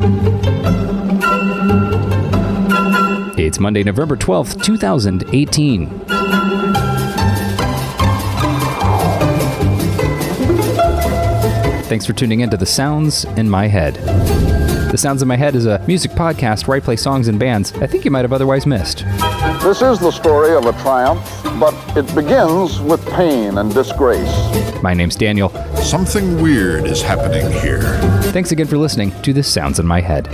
It's Monday, November 12th, 2018. Thanks for tuning in to The Sounds in My Head. The Sounds in My Head is a music podcast where I play songs and bands I think you might have otherwise missed. This is the story of a triumph, but it begins with pain and disgrace. My name's Daniel. Something weird is happening here. Thanks again for listening to The Sounds in My Head.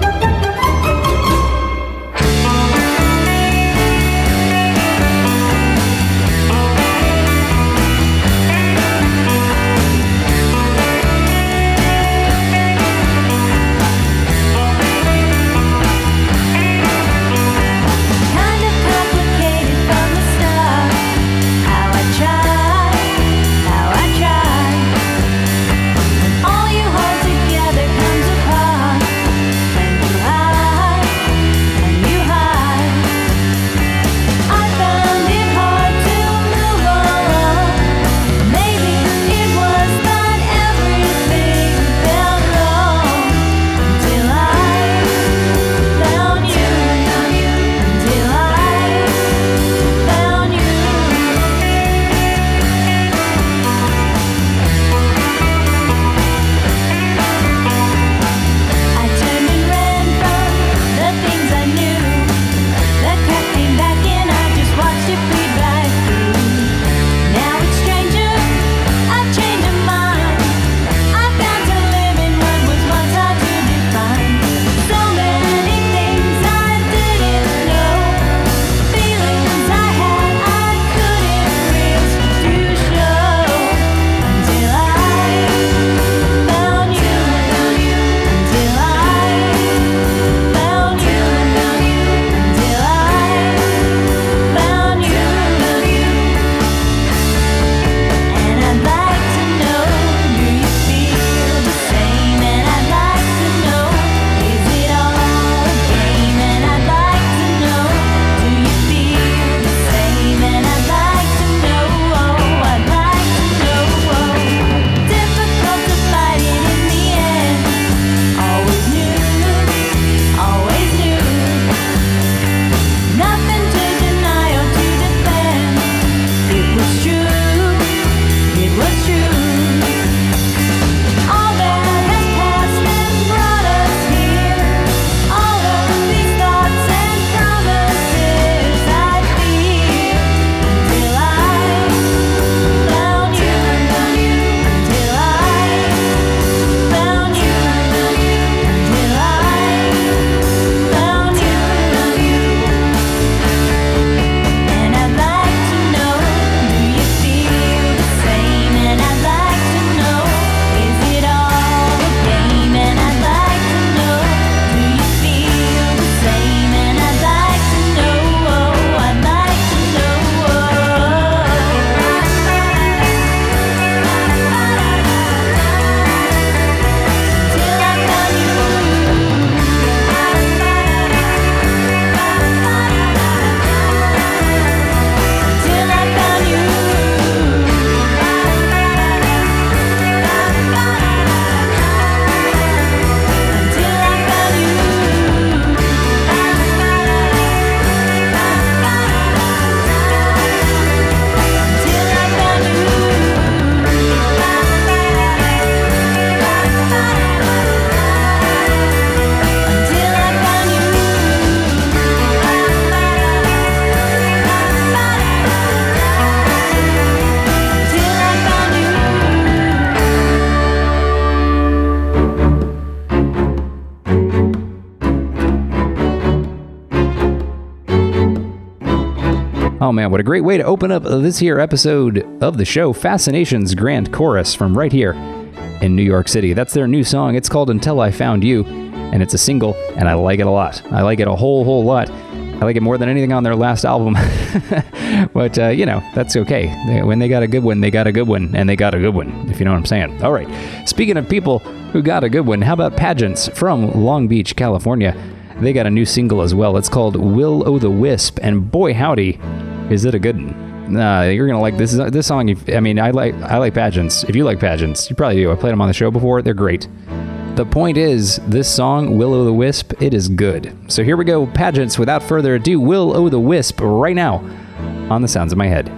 Oh man, what a great way to open up this here episode of the show, Fascinations Grand Chorus from right here in New York City. That's their new song. It's called Until I Found You, and it's a single, and I like it a lot. I like it a whole lot. I like it more than anything on their last album. But, you know, that's okay. When they got a good one, they got a good one, and they got a good one, if you know what I'm saying. All right. Speaking of people who got a good one, how about Pageants from Long Beach, California? They got a new single as well. It's called Will-O-the-Wisp, and boy howdy, is it a good one. You're going to like this song. I like Pageants. If you like Pageants, you probably do. I played them on the show before. They're great. The point is, this song, Will-O-the-Wisp, it is good. So here we go, pageants. Without further ado, Will-O-the-Wisp right now on The Sounds of My Head.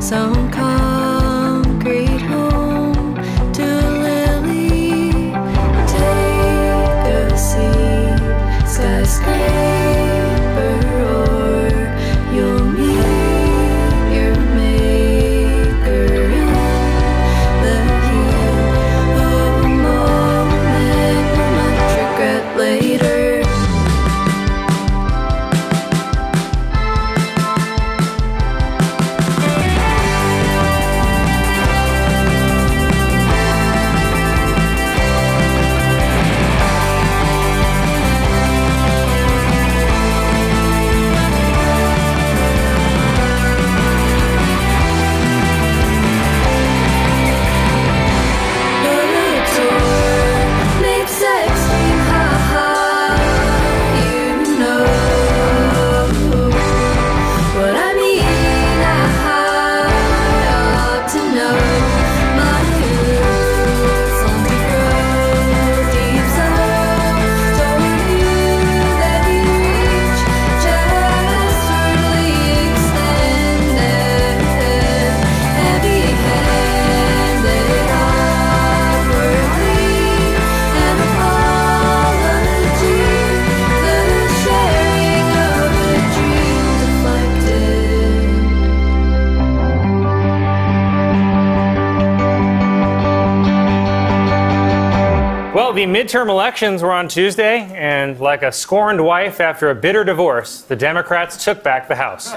some concrete home to a lily. Take a seat, skyscraper, or you'll meet your maker in the heat of a moment you'll much regret later. Well, the midterm elections were on Tuesday, and like a scorned wife after a bitter divorce, the Democrats took back the House.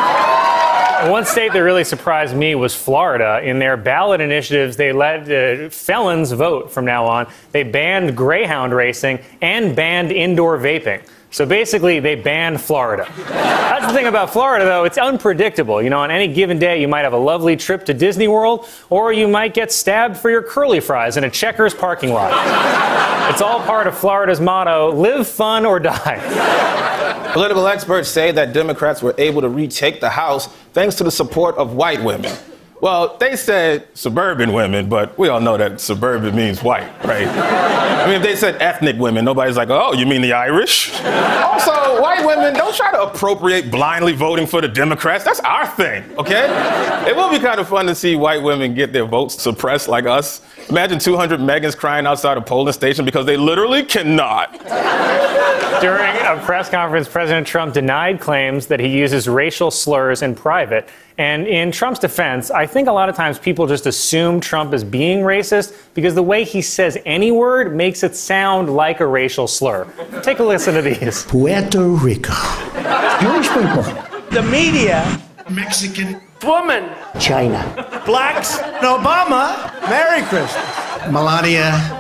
One state that really surprised me was Florida. In their ballot initiatives, they let felons vote from now on. They banned greyhound racing and banned indoor vaping. So basically, they banned Florida. That's the thing about Florida, though. It's unpredictable. You know, on any given day, you might have a lovely trip to Disney World, or you might get stabbed for your curly fries in a Checkers parking lot. It's all part of Florida's motto, live fun or die. Political experts say that Democrats were able to retake the House thanks to the support of white women. Well, they said suburban women, but we all know that suburban means white, right? I mean, if they said ethnic women, nobody's like, oh, you mean the Irish? Also, white women, don't try to appropriate blindly voting for the Democrats. That's our thing, okay? It will be kind of fun to see white women get their votes suppressed like us. Imagine 200 Megans crying outside a polling station because they literally cannot. During a press conference, President Trump denied claims that he uses racial slurs in private. And in Trump's defense, I think a lot of times people just assume Trump is being racist because the way he says any word makes it sound like a racial slur. Take a listen to these. Puerto Rico. Jewish people. The media. Mexican. Woman. China. Blacks. And Obama. Merry Christmas. Melania.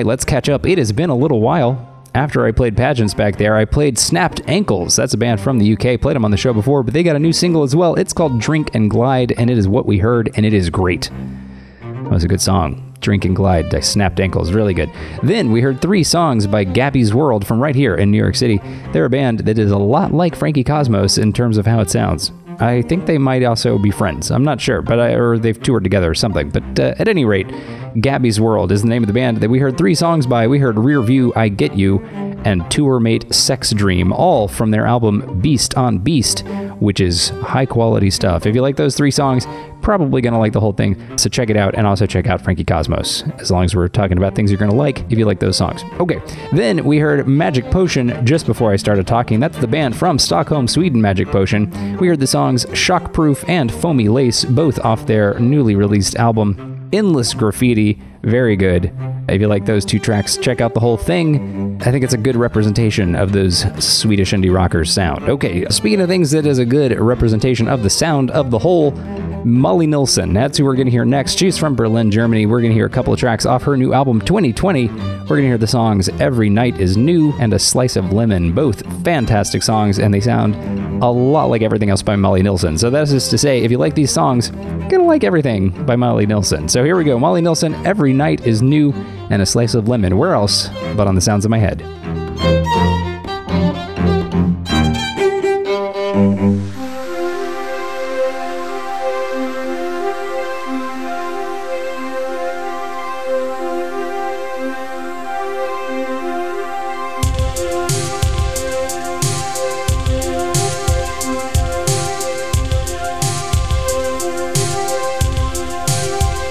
tonight. Let's catch up. It has been a little while. After I played Pageants back there, I played Snapped Ankles. That's a band from the UK. Played them on the show before, but they got a new single as well. It's called Drink and Glide, and it is what we heard, and it is great. That was a good song. Drink and Glide by Snapped Ankles. Really good. Then we heard 3 songs by Gabby's World from right here in New York City. They're a band that is a lot like Frankie Cosmos in terms of how it sounds. I think they might also be friends. I'm not sure, but or they've toured together or something. But at any rate, Gabby's World is the name of the band that we heard 3 songs by. We heard Rear View, I Get You, and Tour Mate Sex Dream, all from their album Beast on Beast, which is high quality stuff. If you like those 3 songs, probably going to like the whole thing. So check it out, and also check out Frankie Cosmos, as long as we're talking about things you're going to like if you like those songs. Okay, then we heard Magic Potion just before I started talking. That's the band from Stockholm, Sweden, Magic Potion. We heard the songs Shockproof and Foamy Lace, both off their newly released album Endless Graffiti. Very good. If you like those 2 tracks, check out the whole thing. I think it's a good representation of those Swedish indie rockers' sound. Okay, speaking of things that is a good representation of the sound of the whole, Molly Nilsson. That's who we're going to hear next. She's from Berlin, Germany. We're going to hear a couple of tracks off her new album, 2020. We're going to hear the songs Every Night is New and A Slice of Lemon. Both fantastic songs, and they sound a lot like everything else by Molly Nilsson. So that's just to say, if you like these songs, you're going to like everything by Molly Nilsson. So here we go. Molly Nilsson, Every Night is New and A Slice of Lemon. Where else but on the Sounds of My Head?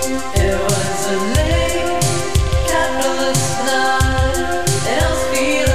It was a late capitalist night, and I was feeling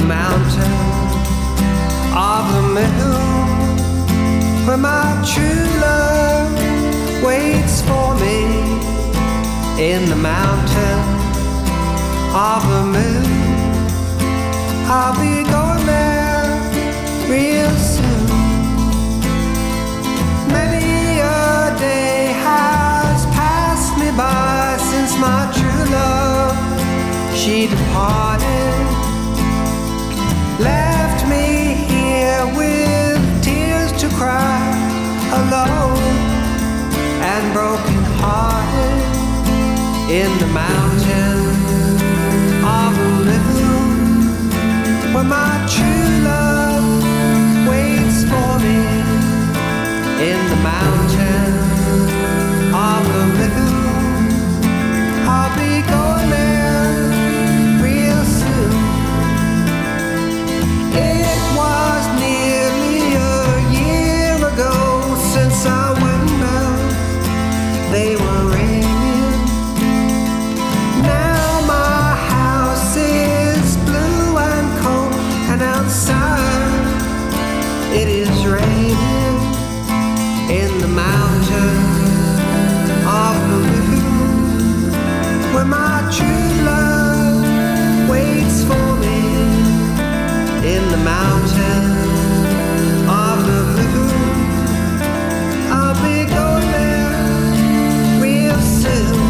mountains of the moon, where my true love waits for me. In the mountains of the moon, I'll be going there real soon. Many a day has passed me by since my true love, she departed, left me here with tears to cry, alone and broken hearted. In the mountains of the moon, where my true love waits for me. In the mountains of the moon, I'll be going there real soon. It was nearly a year ago since our windows, they were ringing. Now my house is blue and cold, and outside it is raining. In the mountains of the moon, where my true love waits for me. In the mountains of the moon, I'll be going there real soon.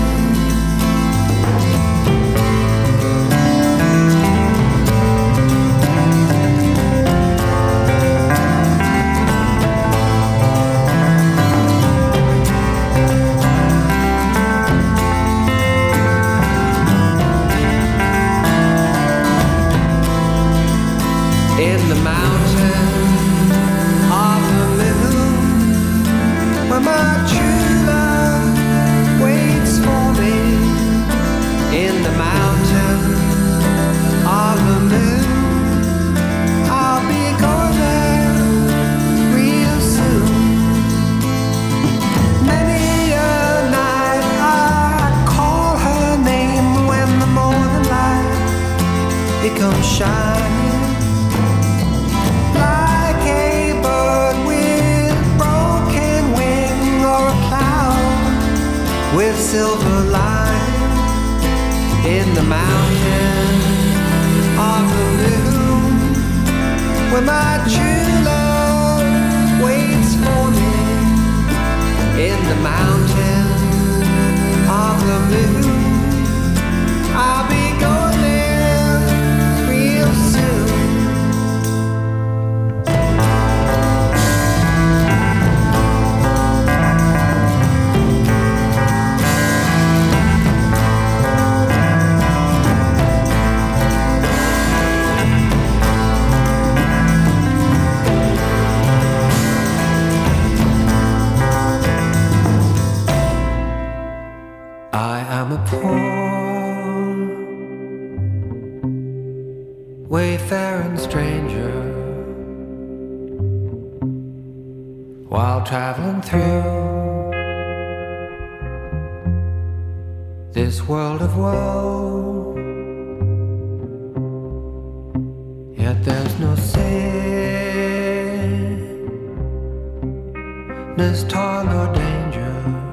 In the mountains of the moon, where my true love waits for me. In the mountains of the moon, I'll be going there real soon. Many a night I call her name when the morning light becomes shining. Like a bird with broken wing, or a cloud with silver lining. In the mountains of the moon, where my true love waits for me. In the mountains of the moon, I'll be going there real soon. I am a poor wayfaring stranger, while traveling through this world of woe. Yet there's no sickness, toil, or danger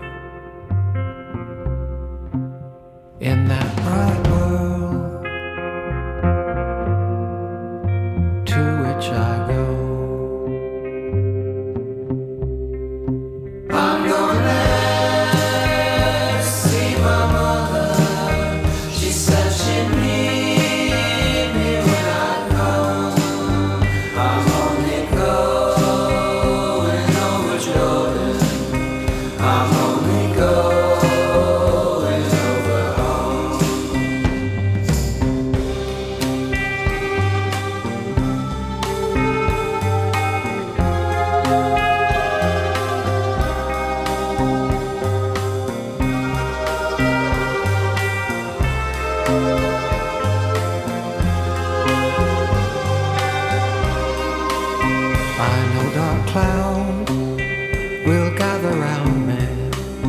in that bright world to which I go. I'm going there to see my mother. She said she'd meet me when I come. I'm only going over Jordan. I'm only going over home. I know dark clouds will gather round me.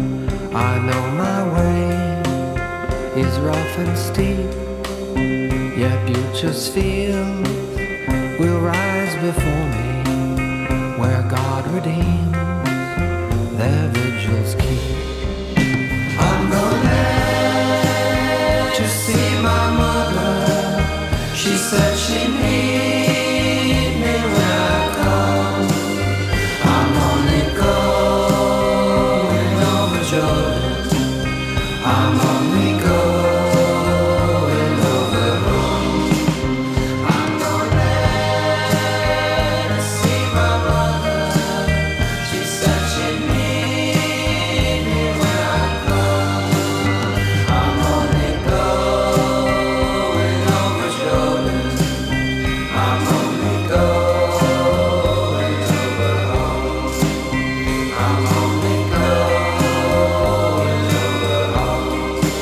I know my way is rough and steep, Your beauteous fields will rise before me, where God redeems their vigils keep. I'm gonna to see my mother. She said she'd meet me when I come. I'm only going over Jordan. I'm only going over home. I'm gonna to see my mother. She said she'd meet me when I come. I'm only going over Jordan. I'm only going over home. I'm only going over home.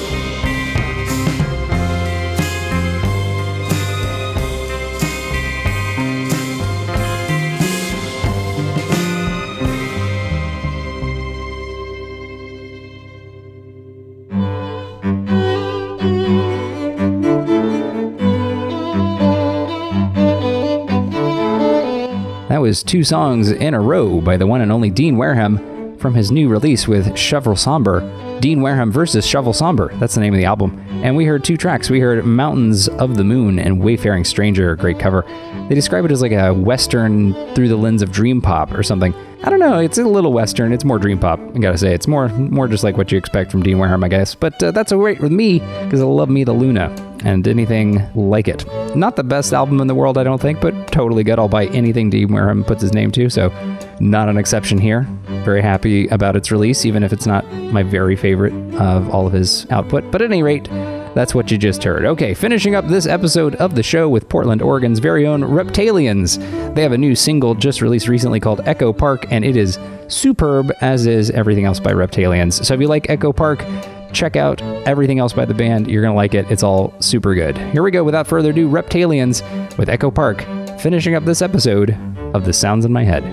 That was 2 songs in a row by the one and only Dean Wareham from his new release with Shovel Somber. Dean Wareham versus Shovel Somber, that's the name of the album. And we heard 2 tracks. We heard Mountains of the Moon and Wayfaring Stranger, great cover. They describe it as like a western through the lens of dream pop or something. I don't know, it's a little western, it's more dream pop, I gotta say. It's more just like what you expect from Dean Wareham, I guess. But that's great with me, because I love Me the Luna and anything like it. Not the best album in the world, I don't think, but totally good. I'll buy anything Dean Wareham puts his name to, so not an exception here. Very happy about its release, even if it's not my very favorite of all of his output. But at any rate, that's what you just heard. Okay, finishing up this episode of the show with Portland, Oregon's very own Reptalians. They have a new single just released recently called Echo Park, and it is superb, as is everything else by Reptalians. So if you like Echo Park, check out everything else by the band. You're going to like it. It's all super good. Here we go. Without further ado, Reptalians with Echo Park, finishing up this episode of The Sounds in My Head.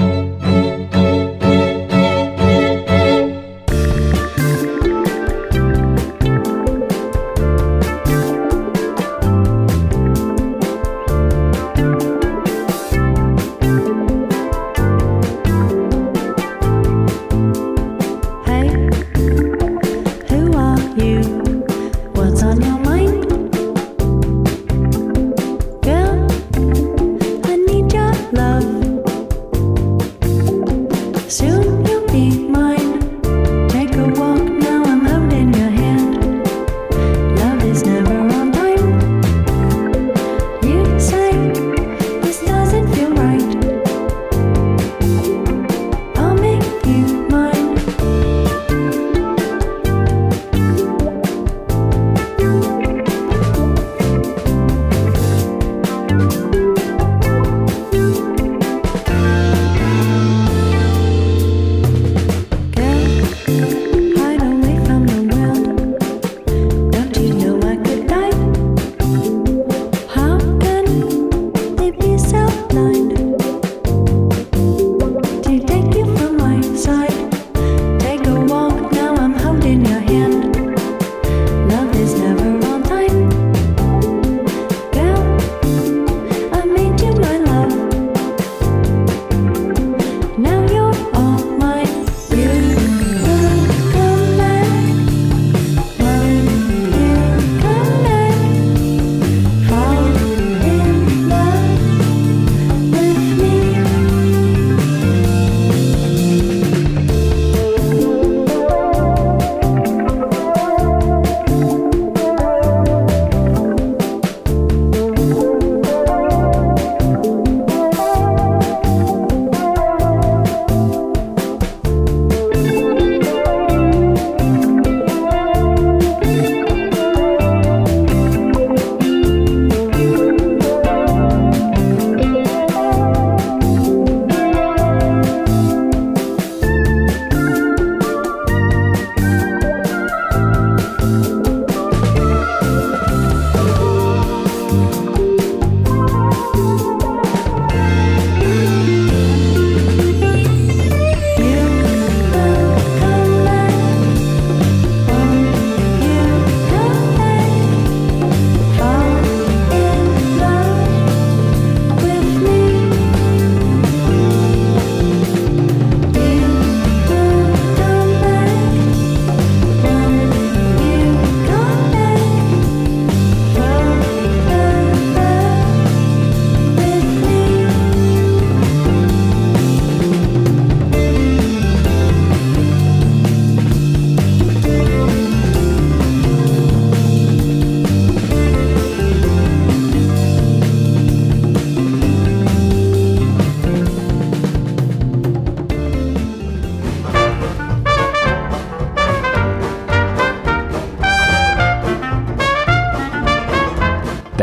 Hey, who are you? What's on your mind? Girl, I need your love.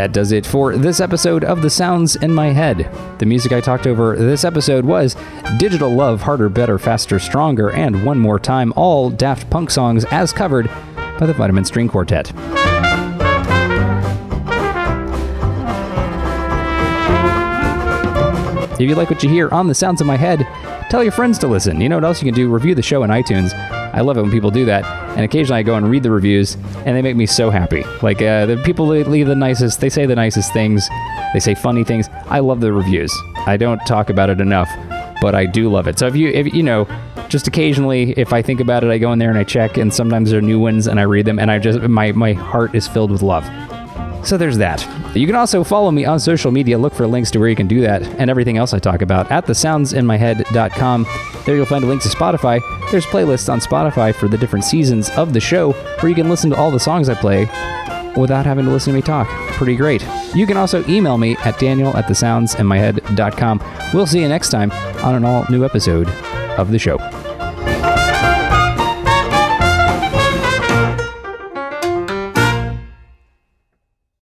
That does it for this episode of The Sounds in My Head. The music I talked over this episode was Digital Love, Harder, Better, Faster, Stronger, and One More Time, all Daft Punk songs as covered by the Vitamin String Quartet. If you like what you hear on The Sounds in My Head, tell your friends to listen. You know what else you can do? Review the show on iTunes. I love it when people do that. And occasionally I go and read the reviews, and they make me so happy. Like, the people that leave the nicest, they say the nicest things. They say funny things. I love the reviews. I don't talk about it enough, but I do love it. So if you know, just occasionally, if I think about it, I go in there and I check, and sometimes there are new ones, and I read them, and I just, my heart is filled with love. So there's that. You can also follow me on social media. Look for links to where you can do that and everything else I talk about at thesoundsinmyhead.com. There you'll find a link to Spotify. There's playlists on Spotify for the different seasons of the show where you can listen to all the songs I play without having to listen to me talk. Pretty great. You can also email me at daniel@thesoundsinmyhead.com. We'll see you next time on an all-new episode of the show.